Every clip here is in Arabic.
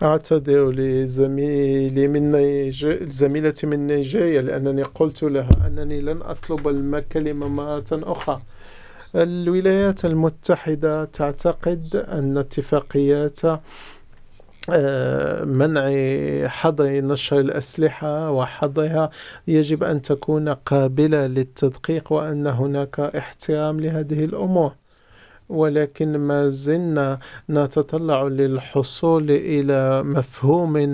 أعتذر زميلتي من نيجيريا لأنني قلت لها أنني لن أطلب الكلمة مرة أخرى. الولايات المتحدة تعتقد أن اتفاقيات منع حظر نشر الأسلحة وحظرها يجب أن تكون قابلة للتدقيق، وأن هناك احترام لهذه الأمور، ولكن ما زلنا نتطلع للحصول إلى مفهوم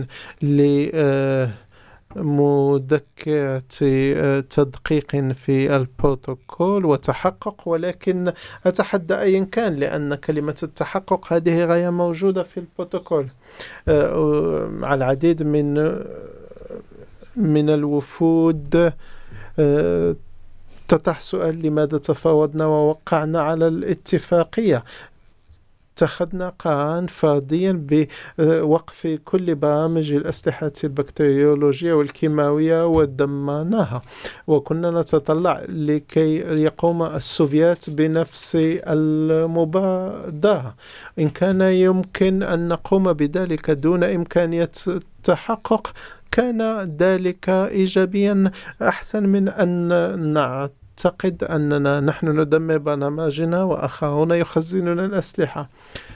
لمذكرة تدقيق في البروتوكول وتحقق. ولكن أتحدى أيا كان، لأن كلمة التحقق هذه غير موجودة في البروتوكول. على العديد من الوفود تطرح سؤال: لماذا تفاوضنا ووقعنا على الاتفاقية؟ اتخذنا قرارا فرديا بوقف كل برامج الأسلحة البكتيريولوجية والكيماوية ودمرناها، وكنا نتطلع لكي يقوم السوفيات بنفس المبادرة. إن كان يمكن أن نقوم بذلك دون إمكانية التحقق كان ذلك إيجابيا أحسن من أن نعتقد أننا نحن ندمر برنامجنا وآخرون يخزنون الأسلحة.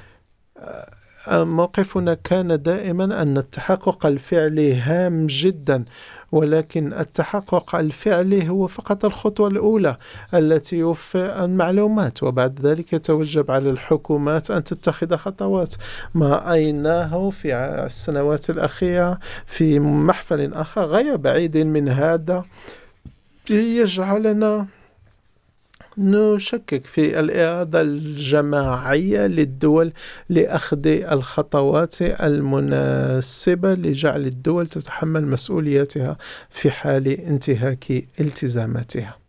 موقفنا كان دائما أن التحقق الفعلي هام جدا، ولكن التحقق الفعلي هو فقط الخطوة الأولى التي يوفر المعلومات، وبعد ذلك يتوجب على الحكومات أن تتخذ خطوات. ما رأيناه في السنوات الأخيرة في محفل آخر غير بعيد من هذا يجعلنا نشكك في الإرادة الجماعية للدول لأخذ الخطوات المناسبة لجعل الدول تتحمل مسؤولياتها في حال انتهاك التزاماتها.